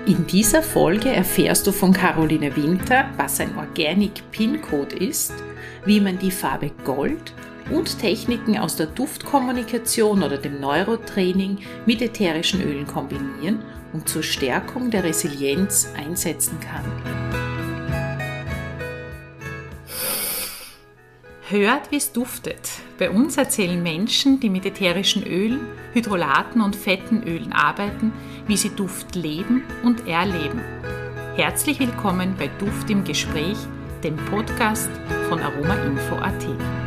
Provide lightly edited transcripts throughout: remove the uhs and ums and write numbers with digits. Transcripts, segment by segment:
In dieser Folge erfährst du von Caroline Winter, was ein Organic Pin Code ist, wie man die Farbe Gold und Techniken aus der Duftkommunikation oder dem Neurotraining mit ätherischen Ölen kombinieren und zur Stärkung der Resilienz einsetzen kann. Hört, wie es duftet. Bei uns erzählen Menschen, die mit ätherischen Ölen, Hydrolaten und fetten Ölen arbeiten, wie sie Duft leben und erleben. Herzlich willkommen bei Duft im Gespräch, dem Podcast von aromainfo.at.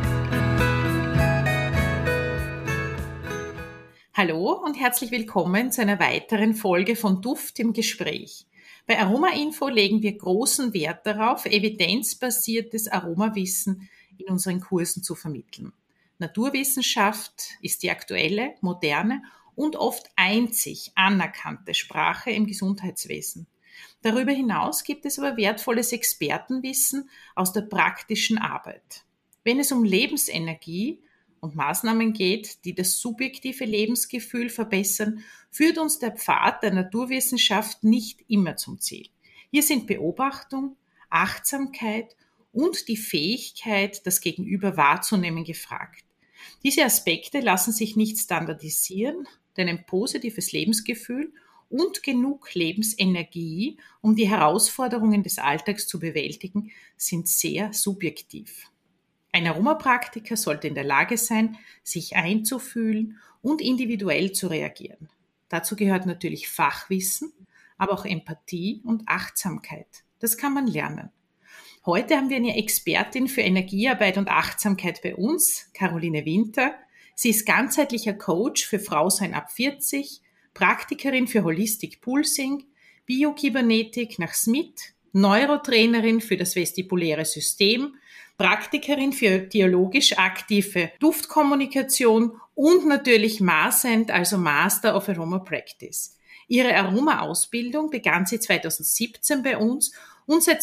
Hallo und herzlich willkommen zu einer weiteren Folge von Duft im Gespräch. Bei Aromainfo legen wir großen Wert darauf, evidenzbasiertes Aromawissen in unseren Kursen zu vermitteln. Naturwissenschaft ist die aktuelle, moderne und oft einzig anerkannte Sprache im Gesundheitswesen. Darüber hinaus gibt es aber wertvolles Expertenwissen aus der praktischen Arbeit. Wenn es um Lebensenergie und Maßnahmen geht, die das subjektive Lebensgefühl verbessern, führt uns der Pfad der Naturwissenschaft nicht immer zum Ziel. Hier sind Beobachtung, Achtsamkeit und die Fähigkeit, das Gegenüber wahrzunehmen, gefragt. Diese Aspekte lassen sich nicht standardisieren, denn ein positives Lebensgefühl und genug Lebensenergie, um die Herausforderungen des Alltags zu bewältigen, sind sehr subjektiv. Ein Aromapraktiker sollte in der Lage sein, sich einzufühlen und individuell zu reagieren. Dazu gehört natürlich Fachwissen, aber auch Empathie und Achtsamkeit. Das kann man lernen. Heute haben wir eine Expertin für Energiearbeit und Achtsamkeit bei uns, Caroline Winter. Sie ist ganzheitlicher Coach für Frausein ab 40, Praktikerin für Holistic Pulsing, Biokybernetik nach Smith, Neurotrainerin für das vestibuläre System, Praktikerin für dialogisch aktive Duftkommunikation und natürlich MASENT, also Master of Aroma Practice. Ihre Aroma-Ausbildung begann sie 2017 bei uns und seit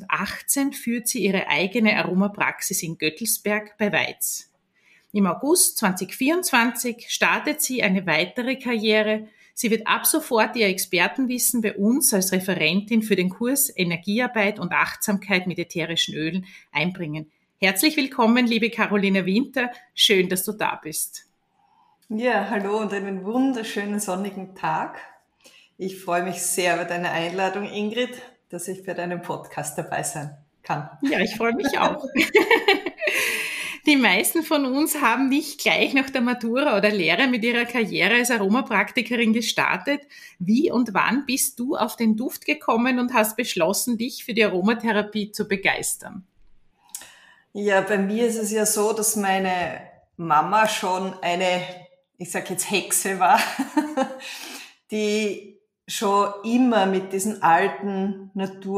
2018 führt sie ihre eigene Aromapraxis in Göttelsberg bei Weiz. Im August 2024 startet sie eine weitere Karriere. Sie wird ab sofort ihr Expertenwissen bei uns als Referentin für den Kurs Energiearbeit und Achtsamkeit mit ätherischen Ölen einbringen. Herzlich willkommen, liebe Caroline Winter. Schön, dass du da bist. Ja, hallo und einen wunderschönen sonnigen Tag. Ich freue mich sehr über deine Einladung, Ingrid, dass ich bei deinem Podcast dabei sein kann. Ja, ich freue mich auch. Die meisten von uns haben nicht gleich nach der Matura oder Lehre mit ihrer Karriere als Aromapraktikerin gestartet. Wie und wann bist du auf den Duft gekommen und hast beschlossen, dich für die Aromatherapie zu begeistern? Ja, bei mir ist es ja so, dass meine Mama schon eine, ich sage jetzt Hexe war, die schon immer mit diesen alten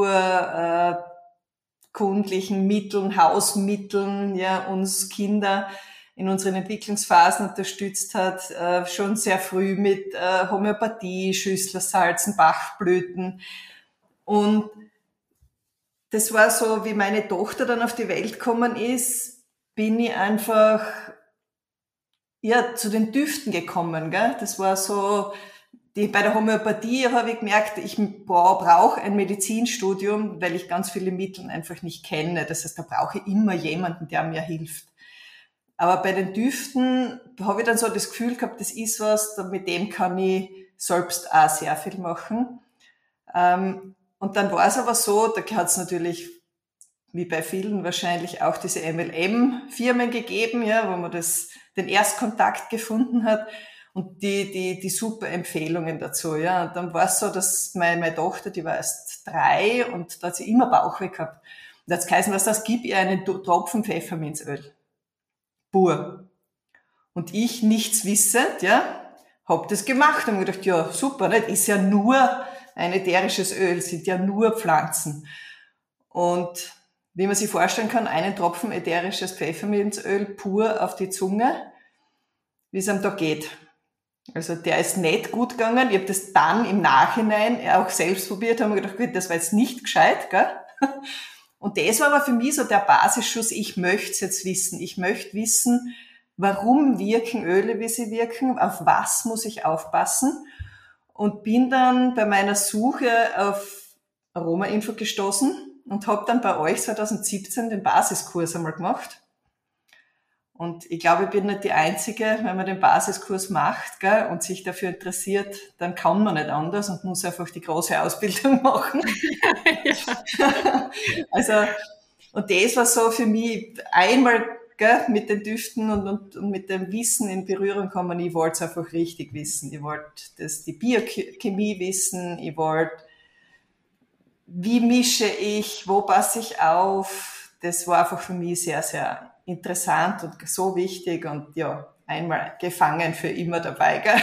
naturkundlichen Mitteln, Hausmitteln, ja, uns Kinder in unseren Entwicklungsphasen unterstützt hat, schon sehr früh mit Homöopathie, Schüsslersalzen, Bachblüten. Und das war so, wie meine Tochter dann auf die Welt gekommen ist, bin ich einfach zu den Düften gekommen. Gell? Das war so, bei der Homöopathie habe ich gemerkt, ich brauche ein Medizinstudium, weil ich ganz viele Mittel einfach nicht kenne. Das heißt, da brauche ich immer jemanden, der mir hilft. Aber bei den Düften habe ich dann so das Gefühl gehabt, das ist was, mit dem kann ich selbst auch sehr viel machen. Und dann war es aber so, da hat es natürlich, wie bei vielen wahrscheinlich, auch diese MLM-Firmen gegeben, ja, wo man den Erstkontakt gefunden hat. Und die super Empfehlungen dazu, ja. Und dann war es so, dass meine Tochter, die war erst 3 und da hat sie immer Bauchweh gehabt. Und da hat es geheißen, gib ihr einen Tropfen Pfefferminzöl. Pur. Und ich, nichts wissend, ja, hab das gemacht und hab gedacht, ja, super, nicht? Ist ja nur ein ätherisches Öl, sind ja nur Pflanzen. Und wie man sich vorstellen kann, einen Tropfen ätherisches Pfefferminzöl pur auf die Zunge, wie es einem da geht. Also der ist nicht gut gegangen. Ich habe das dann im Nachhinein auch selbst probiert, habe mir gedacht, gut, das war jetzt nicht gescheit, gell? Und das war aber für mich so der Basisschuss, ich möchte es jetzt wissen. Ich möchte wissen, warum wirken Öle, wie sie wirken, auf was muss ich aufpassen. und bin dann bei meiner Suche auf Aroma-Info gestoßen und habe dann bei euch 2017 den Basiskurs einmal gemacht. Und ich glaube, ich bin nicht die Einzige, wenn man den Basiskurs macht, gell, und sich dafür interessiert, dann kann man nicht anders und muss einfach die große Ausbildung machen. Ja. Also, und das war so für mich einmal, gell, mit den Düften und mit dem Wissen in Berührung kommen. Ich wollte es einfach richtig wissen. Ich wollte die Biochemie wissen. Ich wollte, wie mische ich, wo passe ich auf. Das war einfach für mich sehr, sehr interessant und so wichtig und ja, einmal gefangen für immer dabei. Gell?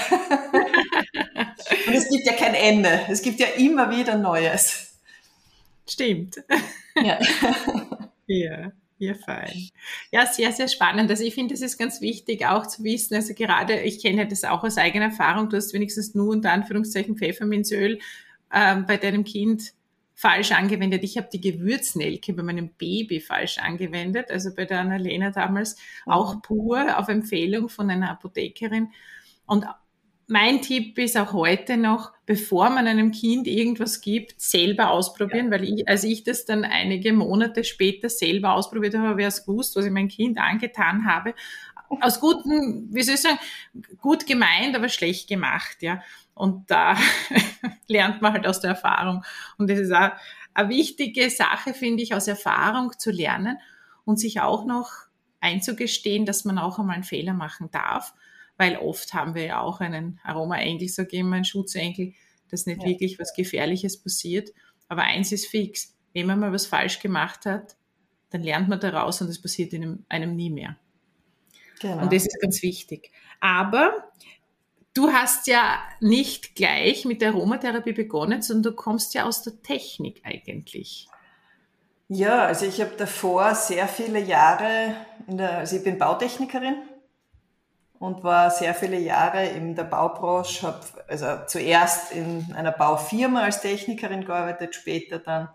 Und es gibt ja kein Ende. Es gibt ja immer wieder Neues. Stimmt. Ja. Ja, ja, fein. Ja, sehr, sehr spannend. Also ich finde, es ist ganz wichtig auch zu wissen, also gerade, ich kenne das auch aus eigener Erfahrung, du hast wenigstens nur unter Anführungszeichen Pfefferminzöl bei deinem Kind falsch angewendet. Ich habe die Gewürznelke bei meinem Baby falsch angewendet, also bei der Annalena damals, auch pur auf Empfehlung von einer Apothekerin. Und mein Tipp ist auch heute noch, bevor man einem Kind irgendwas gibt, selber ausprobieren, weil als ich das dann einige Monate später selber ausprobiert habe, wäre es gewusst, was ich meinem Kind angetan habe. Aus guten, wie soll ich sagen, gut gemeint, aber schlecht gemacht, ja. Und da lernt man halt aus der Erfahrung. Und das ist auch eine wichtige Sache, finde ich, aus Erfahrung zu lernen und sich auch noch einzugestehen, dass man auch einmal einen Fehler machen darf. Weil oft haben wir ja auch einen Aroma-Engel, sage ich immer, einen Schutzengel, dass nicht wirklich was Gefährliches passiert. Aber eins ist fix, wenn man mal was falsch gemacht hat, dann lernt man daraus und es passiert einem nie mehr. Genau. Und das ist ganz wichtig. Aber du hast ja nicht gleich mit der Aromatherapie begonnen, sondern du kommst ja aus der Technik eigentlich. Ja, also ich habe davor sehr viele Jahre, also ich bin Bautechnikerin und war sehr viele Jahre in der Baubranche, habe also zuerst in einer Baufirma als Technikerin gearbeitet, später dann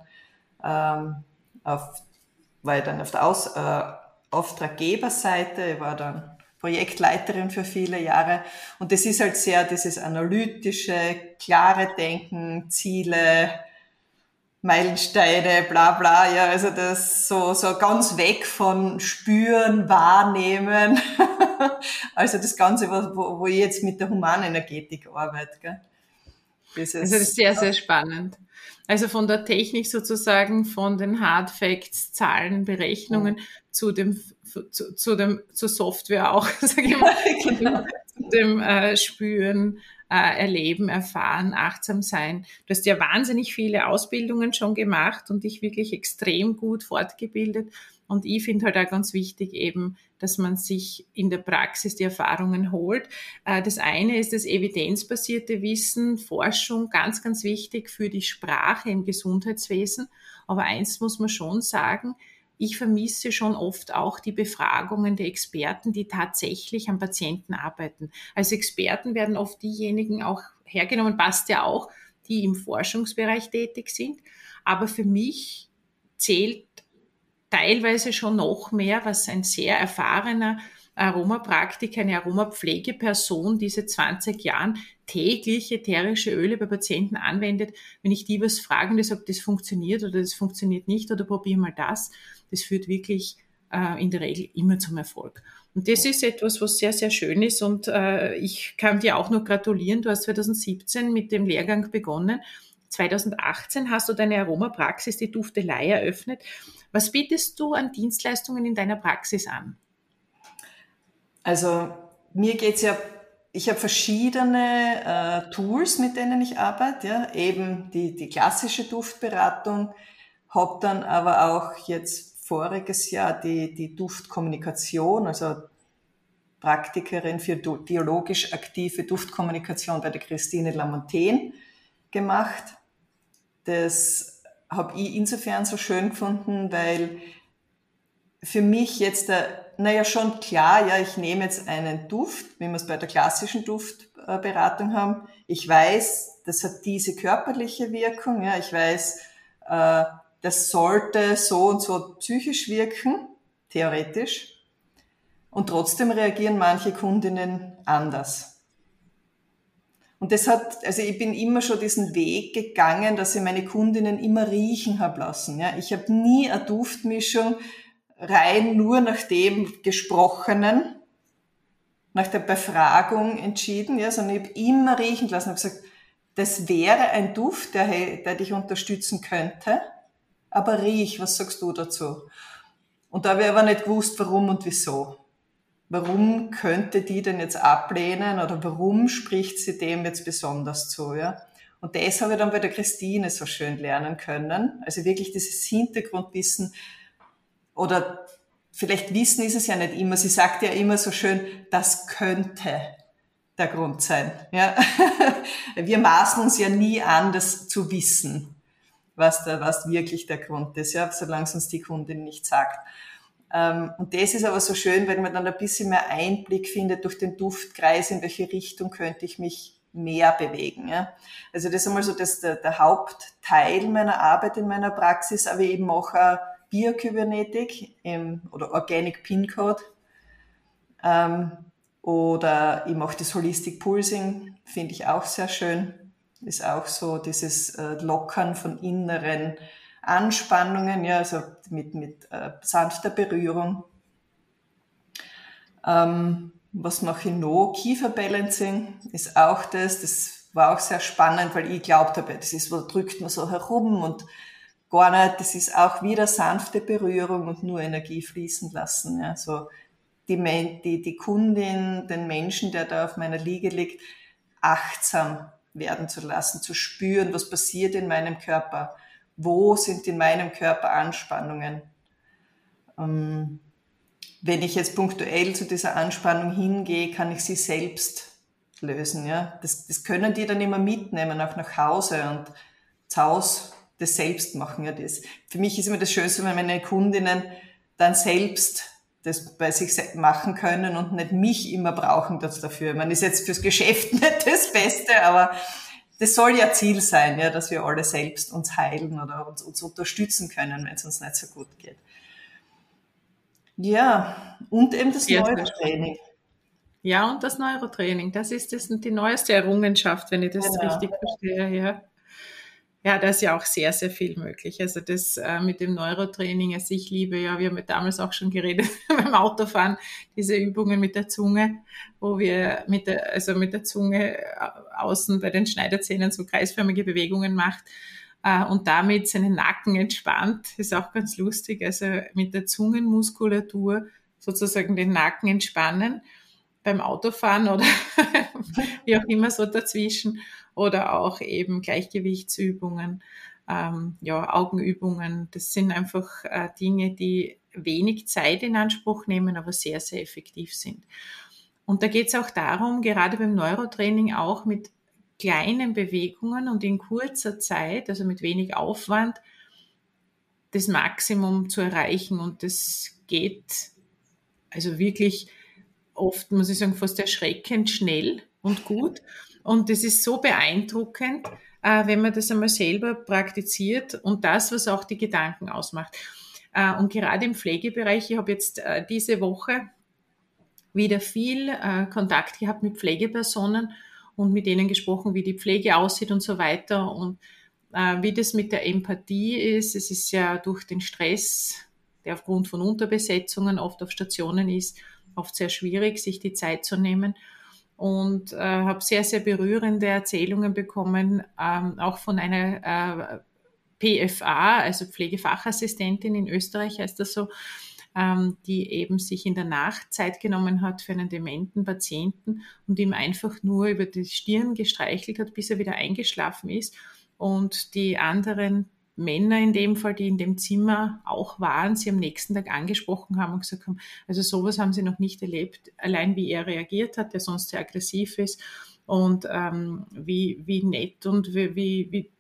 war ich dann auf der Auftraggeberseite, ich war dann Projektleiterin für viele Jahre und das ist halt sehr dieses analytische, klare Denken, Ziele, Meilensteine, bla bla, ja, also das so ganz weg von Spüren, Wahrnehmen, also das Ganze, wo ich jetzt mit der Humanenergetik arbeite. Gell? Also das ist sehr, sehr spannend. Also von der Technik sozusagen, von den Hard Facts, Zahlen, Berechnungen zur Software auch, sage ich mal, genau. Zu dem Spüren, Erleben, Erfahren, achtsam sein. Du hast ja wahnsinnig viele Ausbildungen schon gemacht und dich wirklich extrem gut fortgebildet. Und ich finde halt auch ganz wichtig eben, dass man sich in der Praxis die Erfahrungen holt. Das eine ist das evidenzbasierte Wissen, Forschung, ganz, ganz wichtig für die Sprache im Gesundheitswesen. Aber eins muss man schon sagen, ich vermisse schon oft auch die Befragungen der Experten, die tatsächlich am Patienten arbeiten. Als Experten werden oft diejenigen auch hergenommen, passt ja auch, die im Forschungsbereich tätig sind. Aber für mich zählt teilweise schon noch mehr, was ein sehr erfahrener Aromapraktiker, eine Aromapflegeperson diese 20 Jahren täglich ätherische Öle bei Patienten anwendet. Wenn ich die was frage und die sagt, das funktioniert oder das funktioniert nicht oder probier mal das führt wirklich in der Regel immer zum Erfolg. Und das ist etwas, was sehr, sehr schön ist und ich kann dir auch noch gratulieren. Du hast 2017 mit dem Lehrgang begonnen. 2018 hast du deine Aromapraxis, die Duftelei, eröffnet. Was bietest du an Dienstleistungen in deiner Praxis an? Also mir geht's ja, ich habe verschiedene Tools, mit denen ich arbeite, ja, eben die klassische Duftberatung, habe dann aber auch jetzt voriges Jahr die Duftkommunikation, also Praktikerin für biologisch aktive Duftkommunikation bei der Christine Lamontaine gemacht. Das habe ich insofern so schön gefunden, weil für mich jetzt, schon klar, ja, ich nehme jetzt einen Duft, wie wir es bei der klassischen Duftberatung haben. Ich weiß, das hat diese körperliche Wirkung, ja, ich weiß, das sollte so und so psychisch wirken, theoretisch. Und trotzdem reagieren manche Kundinnen anders. Und also ich bin immer schon diesen Weg gegangen, dass ich meine Kundinnen immer riechen habe lassen. Ja, ich habe nie eine Duftmischung rein nur nach dem Gesprochenen, nach der Befragung entschieden, ja, sondern ich habe immer riechen lassen. Ich habe gesagt, das wäre ein Duft, der dich unterstützen könnte, aber riech, was sagst du dazu? Und da habe ich aber nicht gewusst, warum und wieso. Warum könnte die denn jetzt ablehnen oder warum spricht sie dem jetzt besonders zu, ja? Und das habe ich dann bei der Christine so schön lernen können. Also wirklich dieses Hintergrundwissen oder vielleicht Wissen ist es ja nicht immer. Sie sagt ja immer so schön, das könnte der Grund sein, ja? Wir maßen uns ja nie an, das zu wissen, was wirklich der Grund ist, ja, solange es uns die Kundin nicht sagt. Und das ist aber so schön, wenn man dann ein bisschen mehr Einblick findet durch den Duftkreis, in welche Richtung könnte ich mich mehr bewegen. Ja. Also das ist einmal so der Hauptteil meiner Arbeit in meiner Praxis, aber ich eben mache auch Biokybernetik oder Organic Pin Code oder ich mache das Holistic Pulsing, finde ich auch sehr schön. Ist auch so dieses Lockern von inneren Anspannungen, ja, also mit sanfter Berührung. Was mache ich noch? Kieferbalancing ist auch das war auch sehr spannend, weil ich glaubt habe, das ist, wo drückt man so herum und gar nicht, das ist auch wieder sanfte Berührung und nur Energie fließen lassen, ja, so die Kundin, den Menschen, der da auf meiner Liege liegt, achtsam werden zu lassen, zu spüren, was passiert in meinem Körper. Wo sind in meinem Körper Anspannungen? Wenn ich jetzt punktuell zu dieser Anspannung hingehe, kann ich sie selbst lösen. Ja? Das können die dann immer mitnehmen, auch nach Hause und zu Hause das selbst machen. Ja, das. Für mich ist immer das Schönste, wenn meine Kundinnen dann selbst das bei sich machen können und nicht mich immer brauchen dafür. Man ist jetzt fürs Geschäft nicht das Beste, aber das soll ja Ziel sein, ja, dass wir alle selbst uns heilen oder uns unterstützen können, wenn es uns nicht so gut geht. Ja, und eben das Neurotraining. Ja, und das Neurotraining, das ist die neueste Errungenschaft, wenn ich das richtig verstehe, ja. Ja, da ist ja auch sehr, sehr viel möglich. Also das mit dem Neurotraining, also ich liebe ja, wir haben ja damals auch schon geredet beim Autofahren, diese Übungen mit der Zunge, wo wir mit der Zunge außen bei den Schneiderzähnen so kreisförmige Bewegungen macht und damit seinen Nacken entspannt. Ist auch ganz lustig. Also mit der Zungenmuskulatur sozusagen den Nacken entspannen beim Autofahren oder wie auch immer so dazwischen. Oder auch eben Gleichgewichtsübungen, Augenübungen. Das sind einfach Dinge, die wenig Zeit in Anspruch nehmen, aber sehr, sehr effektiv sind. Und da geht es auch darum, gerade beim Neurotraining auch mit kleinen Bewegungen und in kurzer Zeit, also mit wenig Aufwand, das Maximum zu erreichen. Und das geht also wirklich oft, muss ich sagen, fast erschreckend schnell und gut. Und das ist so beeindruckend, wenn man das einmal selber praktiziert und das, was auch die Gedanken ausmacht. Und gerade im Pflegebereich, ich habe jetzt diese Woche wieder viel Kontakt gehabt mit Pflegepersonen und mit denen gesprochen, wie die Pflege aussieht und so weiter und wie das mit der Empathie ist. Es ist ja durch den Stress, der aufgrund von Unterbesetzungen oft auf Stationen ist, oft sehr schwierig, sich die Zeit zu nehmen. Und habe sehr, sehr berührende Erzählungen bekommen, auch von einer PFA, also Pflegefachassistentin in Österreich heißt das so, die eben sich in der Nacht Zeit genommen hat für einen dementen Patienten und ihm einfach nur über die Stirn gestreichelt hat, bis er wieder eingeschlafen ist. Und die anderen Männer in dem Fall, die in dem Zimmer auch waren, sie am nächsten Tag angesprochen haben und gesagt haben, also sowas haben sie noch nicht erlebt, allein wie er reagiert hat, der sonst sehr aggressiv ist und wie nett und wie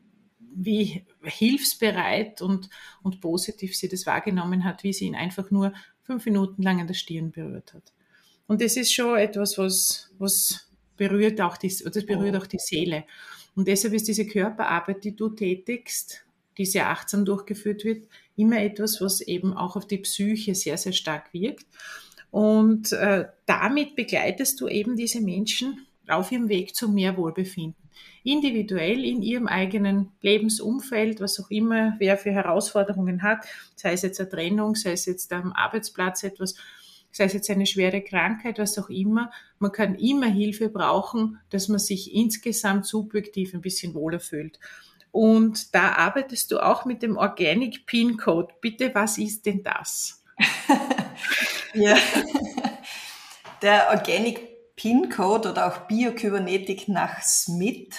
hilfsbereit und positiv sie das wahrgenommen hat, wie sie ihn einfach nur 5 Minuten lang an der Stirn berührt hat. Und das ist schon etwas, was berührt auch die Seele. Und deshalb ist diese Körperarbeit, die du tätigst, die sehr achtsam durchgeführt wird, immer etwas, was eben auch auf die Psyche sehr, sehr stark wirkt. Und damit begleitest du eben diese Menschen auf ihrem Weg zu mehr Wohlbefinden. Individuell in ihrem eigenen Lebensumfeld, was auch immer wer für Herausforderungen hat, sei es jetzt eine Trennung, sei es jetzt am Arbeitsplatz etwas, sei es jetzt eine schwere Krankheit, was auch immer. Man kann immer Hilfe brauchen, dass man sich insgesamt subjektiv ein bisschen wohler fühlt. Und da arbeitest du auch mit dem Organic Pin Code. Bitte, was ist denn das? Ja, der Organic Pin Code oder auch Biokybernetik nach Smith,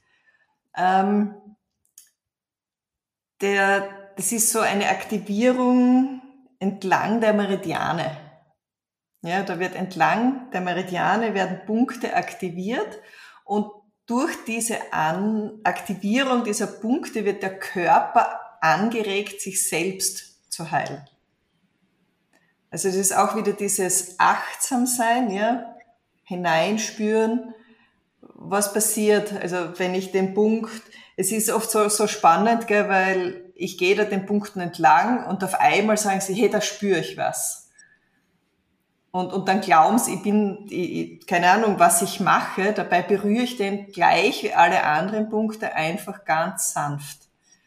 das ist so eine Aktivierung entlang der Meridiane. Ja, da wird entlang der Meridiane werden Punkte aktiviert und durch diese Aktivierung dieser Punkte wird der Körper angeregt, sich selbst zu heilen. Also das ist auch wieder dieses Achtsamsein, ja, hineinspüren, was passiert. Also wenn ich den Punkt, es ist oft so spannend, gell, weil ich gehe da den Punkten entlang und auf einmal sagen sie, hey, da spüre ich was. Und dann glauben sie, keine Ahnung, was ich mache, dabei berühre ich den gleich wie alle anderen Punkte einfach ganz sanft.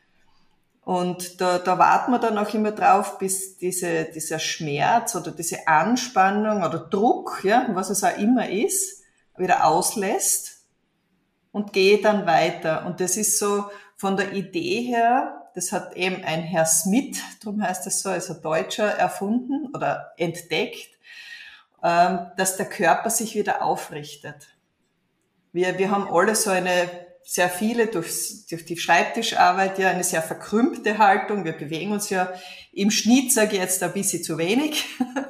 Und da warten wir dann auch immer drauf, bis dieser Schmerz oder diese Anspannung oder Druck, ja, was es auch immer ist, wieder auslässt und gehe dann weiter. Und das ist so von der Idee her, das hat eben ein Herr Smith, darum heißt es so, also Deutscher, erfunden oder entdeckt, dass der Körper sich wieder aufrichtet. Wir haben alle so sehr viele durch die Schreibtischarbeit ja eine sehr verkrümmte Haltung. Wir bewegen uns ja im Schnitt, sage ich jetzt, ein bisschen zu wenig.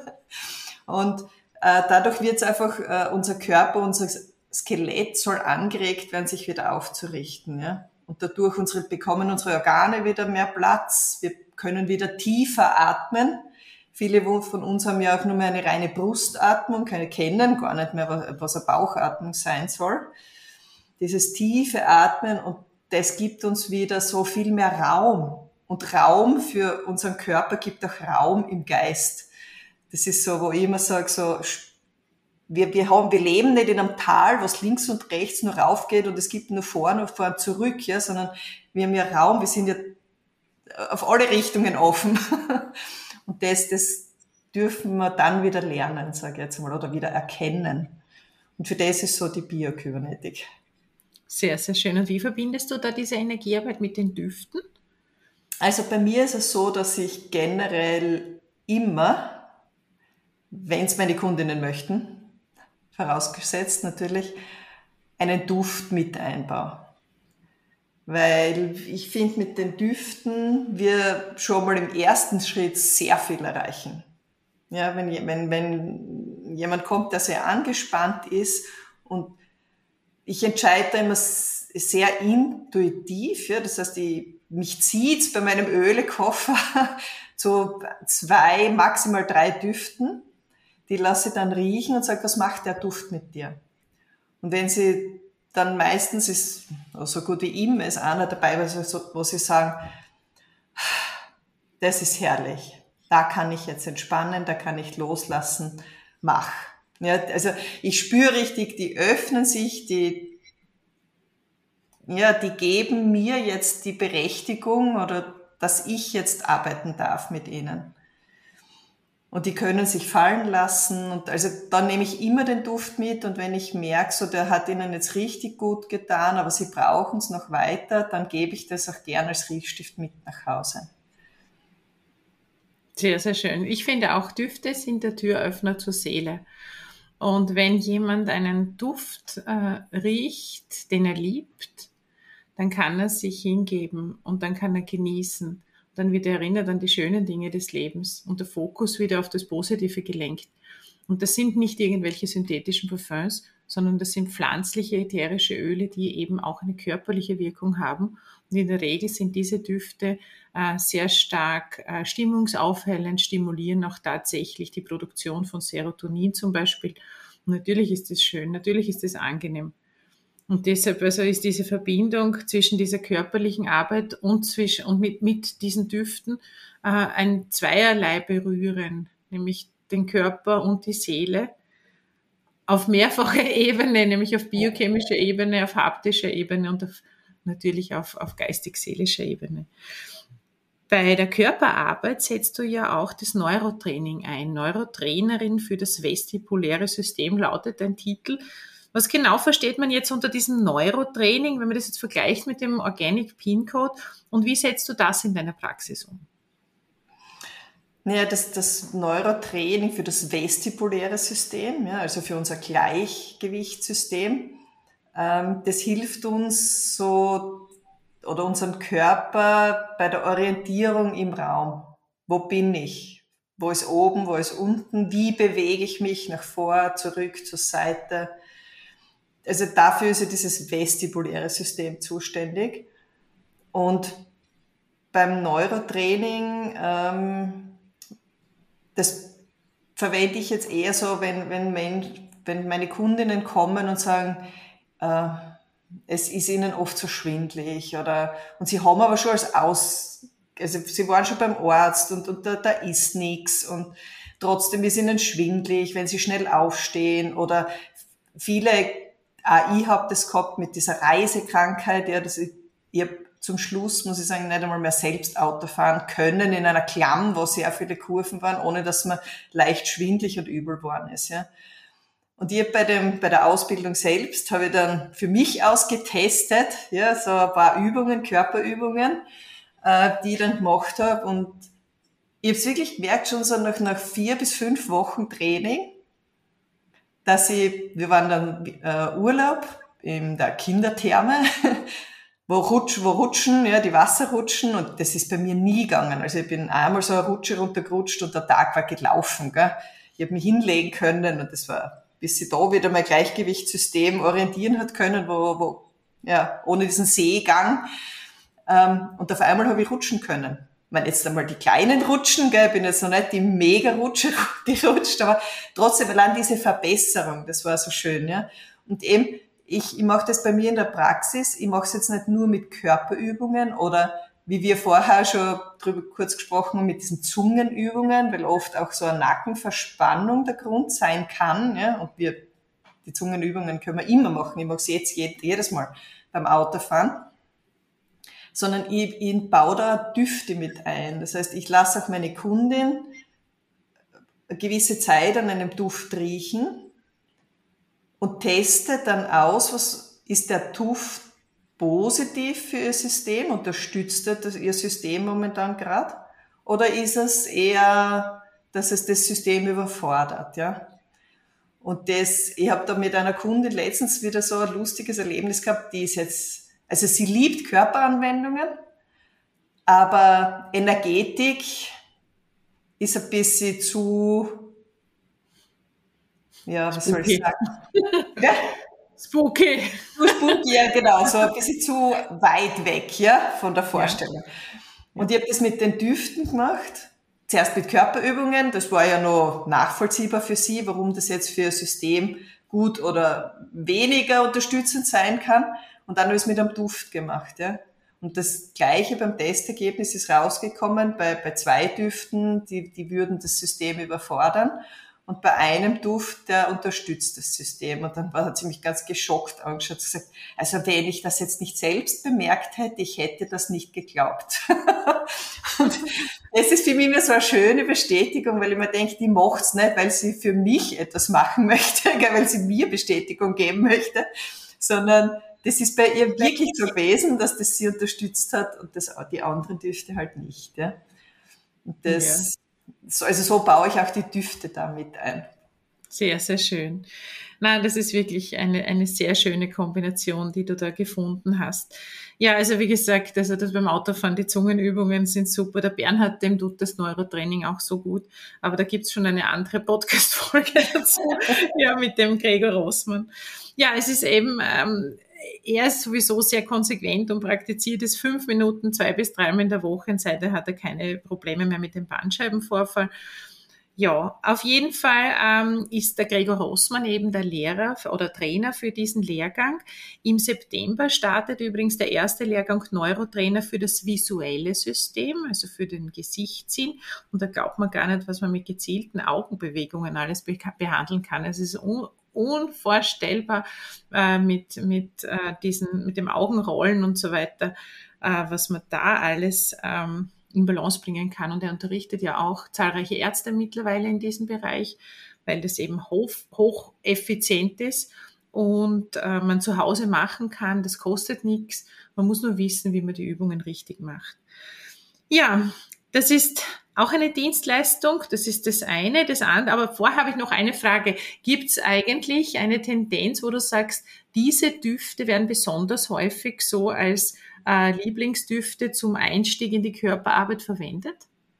Und dadurch wird es einfach, unser Körper, unser Skelett soll angeregt werden, sich wieder aufzurichten. Ja? Und dadurch bekommen unsere Organe wieder mehr Platz. Wir können wieder tiefer atmen. Viele von uns haben ja auch nur mehr eine reine Brustatmung, kennen gar nicht mehr, was eine Bauchatmung sein soll. Dieses tiefe Atmen, und das gibt uns wieder so viel mehr Raum. Und Raum für unseren Körper gibt auch Raum im Geist. Das ist so, wo ich immer sage, so, wir leben nicht in einem Tal, was links und rechts nur raufgeht und es gibt nur vorne und vorne zurück, ja, sondern wir haben ja Raum, wir sind ja auf alle Richtungen offen. Und das dürfen wir dann wieder lernen, sage ich jetzt mal, oder wieder erkennen. Und für das ist so die Biokybernetik. Sehr, sehr schön. Und wie verbindest du da diese Energiearbeit mit den Düften? Also bei mir ist es so, dass ich generell immer, wenn es meine Kundinnen möchten, vorausgesetzt natürlich, einen Duft mit einbaue. Weil ich finde, mit den Düften wir schon mal im ersten Schritt sehr viel erreichen. Ja, wenn jemand kommt, der sehr angespannt ist, und ich entscheide da immer sehr intuitiv, ja, das heißt, mich zieht's bei meinem Ölekoffer zu 2, maximal 3 Düften, die lasse ich dann riechen und sage, was macht der Duft mit dir? Und wenn sie dann meistens ist, so gut wie immer, ist einer dabei, wo sie sagen, das ist herrlich, da kann ich jetzt entspannen, da kann ich loslassen, mach. Ja, also ich spüre richtig, die öffnen sich, die geben mir jetzt die Berechtigung oder dass ich jetzt arbeiten darf mit ihnen. Und die können sich fallen lassen. Und also dann nehme ich immer den Duft mit. Und wenn ich merke, so der hat ihnen jetzt richtig gut getan, aber sie brauchen es noch weiter, dann gebe ich das auch gerne als Riechstift mit nach Hause. Sehr, sehr schön. Ich finde auch, Düfte sind der Türöffner zur Seele. Und wenn jemand einen Duft riecht, den er liebt, dann kann er sich hingeben und dann kann er genießen. Dann wird er erinnert an die schönen Dinge des Lebens und der Fokus wieder auf das Positive gelenkt. Und das sind nicht irgendwelche synthetischen Parfums, sondern das sind pflanzliche ätherische Öle, die eben auch eine körperliche Wirkung haben. Und in der Regel sind diese Düfte sehr stark stimmungsaufhellend, stimulieren auch tatsächlich die Produktion von Serotonin zum Beispiel. Und natürlich ist es schön, natürlich ist es angenehm. Und deshalb also ist diese Verbindung zwischen dieser körperlichen Arbeit und mit diesen Düften ein zweierlei Berühren, nämlich den Körper und die Seele auf mehrfacher Ebene, nämlich auf biochemischer Ebene, auf haptischer Ebene und natürlich auf geistig-seelischer Ebene. Bei der Körperarbeit setzt du ja auch das Neurotraining ein. Neurotrainerin für das vestibuläre System lautet dein Titel. Was genau versteht man jetzt unter diesem Neurotraining, wenn man das jetzt vergleicht mit dem Organic Pin Code, und wie setzt du das in deiner Praxis um? Naja, das Neurotraining für das vestibuläre System, ja, also für unser Gleichgewichtssystem, das hilft uns so, oder unseren Körper bei der Orientierung im Raum. Wo bin ich? Wo ist oben? Wo ist unten? Wie bewege ich mich nach vor, zurück, zur Seite? Also dafür ist ja dieses vestibuläre System zuständig. Und beim Neurotraining, das verwende ich jetzt eher so, wenn meine Kundinnen kommen und sagen, es ist ihnen oft so schwindelig und sie haben aber schon also sie waren schon beim Arzt und da ist nichts und trotzdem ist ihnen schwindelig, wenn sie schnell aufstehen oder viele, auch ich habe das gehabt mit dieser Reisekrankheit, ja, ich habe zum Schluss, muss ich sagen, nicht einmal mehr selbst Auto fahren können in einer Klamm, wo sehr viele Kurven waren, ohne dass man leicht schwindelig und übel geworden ist, ja. Und ich bei der Ausbildung selbst habe ich dann für mich ausgetestet, ja, so ein paar Übungen, Körperübungen, die ich dann gemacht habe. Und ich habe es wirklich gemerkt, schon so nach 4 bis 5 Wochen Training, wir waren dann Urlaub in der Kindertherme, wo rutschen, ja, die Wasser rutschen, und das ist bei mir nie gegangen. Also ich bin einmal so eine Rutsche runtergerutscht und der Tag war gelaufen, gell. Ich habe mich hinlegen können und das war, bis sie da wieder mein Gleichgewichtssystem orientieren hat können, ohne diesen Seegang. Und auf einmal habe ich rutschen können. Ich meine, jetzt einmal die kleinen Rutschen, gell, ich bin jetzt noch nicht die Mega-Rutsche gerutscht, aber trotzdem allein diese Verbesserung, das war so schön, ja. Und eben, ich mache das bei mir in der Praxis, ich mache es jetzt nicht nur mit Körperübungen oder wie wir vorher schon drüber kurz gesprochen haben, mit diesen Zungenübungen, weil oft auch so eine Nackenverspannung der Grund sein kann, ja, und die Zungenübungen können wir immer machen, ich mache es jetzt jedes Mal beim Autofahren, sondern ich baue da Düfte mit ein. Das heißt, ich lasse auch meine Kundin eine gewisse Zeit an einem Duft riechen und teste dann aus, was ist der Duft positiv für ihr System, unterstützt das ihr System momentan gerade, oder ist es eher, dass es das System überfordert, ja? Und ich habe da mit einer Kundin letztens wieder so ein lustiges Erlebnis gehabt, die ist jetzt, also sie liebt Körperanwendungen, aber Energetik ist ein bisschen zu, ja, was soll ich sagen? Ja? Spooky. Spooky, ja, genau, so ein bisschen zu weit weg, ja, von der Vorstellung. Ja. Und ich habe das mit den Düften gemacht. Zuerst mit Körperübungen, das war ja noch nachvollziehbar für sie, warum das jetzt für ein System gut oder weniger unterstützend sein kann. Und dann habe ich es mit einem Duft gemacht, ja. Und das Gleiche beim Testergebnis ist rausgekommen, bei 2 Düften, die würden das System überfordern. Und bei einem Duft, der unterstützt das System. Und dann hat sie mich ganz geschockt angeschaut und gesagt, also wenn ich das jetzt nicht selbst bemerkt hätte, ich hätte das nicht geglaubt. Und das ist für mich immer so eine schöne Bestätigung, weil ich mir denke, die macht's nicht, weil sie für mich etwas machen möchte, weil sie mir Bestätigung geben möchte, sondern das ist bei ihr wirklich so gewesen, dass das sie unterstützt hat und die anderen Düfte halt nicht. Ja. Und das... Ja. Also so baue ich auch die Düfte damit ein. Sehr, sehr schön. Nein, das ist wirklich eine sehr schöne Kombination, die du da gefunden hast. Ja, also wie gesagt, also das beim Autofahren, die Zungenübungen sind super. Der Bernhard, dem tut das Neurotraining auch so gut. Aber da gibt's schon eine andere Podcast-Folge dazu, ja, mit dem Gregor Rossmann. Ja, es ist eben... er ist sowieso sehr konsequent und praktiziert es 5 Minuten 2 bis 3 Mal in der Woche, und seitdem hat er keine Probleme mehr mit dem Bandscheibenvorfall. Ja, auf jeden Fall ist der Gregor Rossmann eben der Lehrer oder Trainer für diesen Lehrgang. Im September startet übrigens der erste Lehrgang Neurotrainer für das visuelle System, also für den Gesichtssinn. Und da glaubt man gar nicht, was man mit gezielten Augenbewegungen alles behandeln kann. Es ist unvorstellbar mit dem Augenrollen und so weiter, was man da alles in Balance bringen kann. Und er unterrichtet ja auch zahlreiche Ärzte mittlerweile in diesem Bereich, weil das eben hocheffizient ist und man zu Hause machen kann. Das kostet nichts. Man muss nur wissen, wie man die Übungen richtig macht. Ja, das ist auch eine Dienstleistung, das ist das eine, das andere. Aber vorher habe ich noch eine Frage. Gibt es eigentlich eine Tendenz, wo du sagst, diese Düfte werden besonders häufig so als Lieblingsdüfte zum Einstieg in die Körperarbeit verwendet?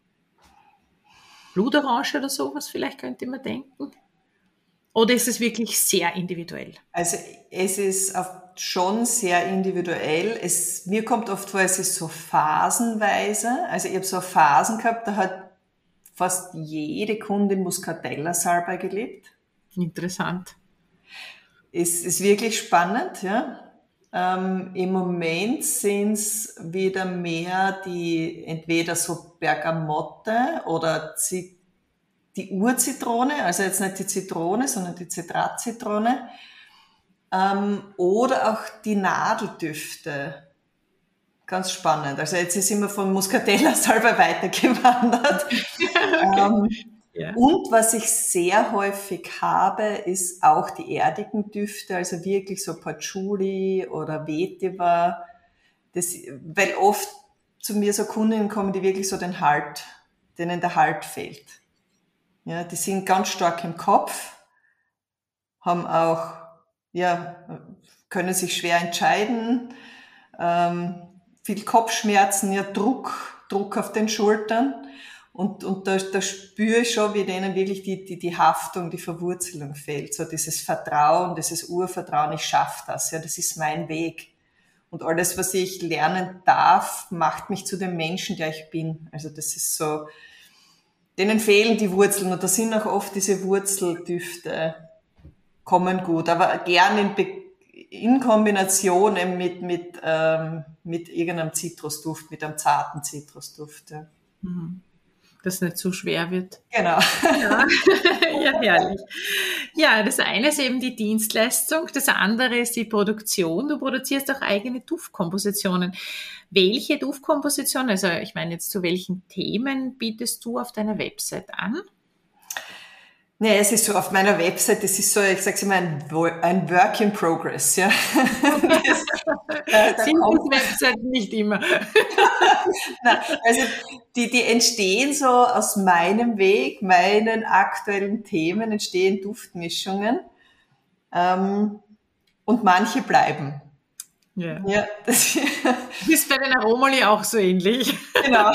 Blutorange oder sowas vielleicht könnte man denken? Oder ist es wirklich sehr individuell? Also es ist schon sehr individuell. Mir kommt oft vor, es ist so phasenweise. Also ich habe so Phasen gehabt, da hat fast jede Kundin Muscatella-Salbei gelebt. Interessant. Es ist wirklich spannend, ja. Im Moment sind es wieder mehr die entweder so Bergamotte oder die Urzitrone, also jetzt nicht die Zitrone, sondern die Zitratzitrone, oder auch die Nadeldüfte. Ganz spannend. Also jetzt ist immer von Muscatella-Salbei weitergewandert. Ja. Und was ich sehr häufig habe, ist auch die erdigen Düfte, also wirklich so Patchouli oder Vetiver. Weil oft zu mir so Kundinnen kommen, die wirklich so denen der Halt fehlt. Ja, die sind ganz stark im Kopf, haben auch, können sich schwer entscheiden, viel Kopfschmerzen, Druck auf den Schultern. Und da spüre ich schon, wie denen wirklich die Haftung, die Verwurzelung fehlt. So dieses Vertrauen, dieses Urvertrauen, ich schaffe das, ja, das ist mein Weg. Und alles, was ich lernen darf, macht mich zu dem Menschen, der ich bin. Also das ist so, denen fehlen die Wurzeln und da sind auch oft diese Wurzeldüfte, kommen gut, aber gern in Kombination eben mit irgendeinem Zitrusduft, mit einem zarten Zitrusduft. Ja. Dass es nicht zu schwer wird. Genau. Ja. Ja, herrlich. Ja, das eine ist eben die Dienstleistung, das andere ist die Produktion. Du produzierst auch eigene Duftkompositionen. Welche Duftkompositionen, also ich meine jetzt zu welchen Themen bietest du auf deiner Website an? Nee, es ist so auf meiner Website, es ist so, ich sag's immer, ein Work in Progress, ja. Sind die Webseiten nicht immer. Nein, also die entstehen so aus meinem Weg, meinen aktuellen Themen entstehen Duftmischungen und manche bleiben. Yeah. Ja, das ist bei den Aromoli auch so ähnlich. Genau.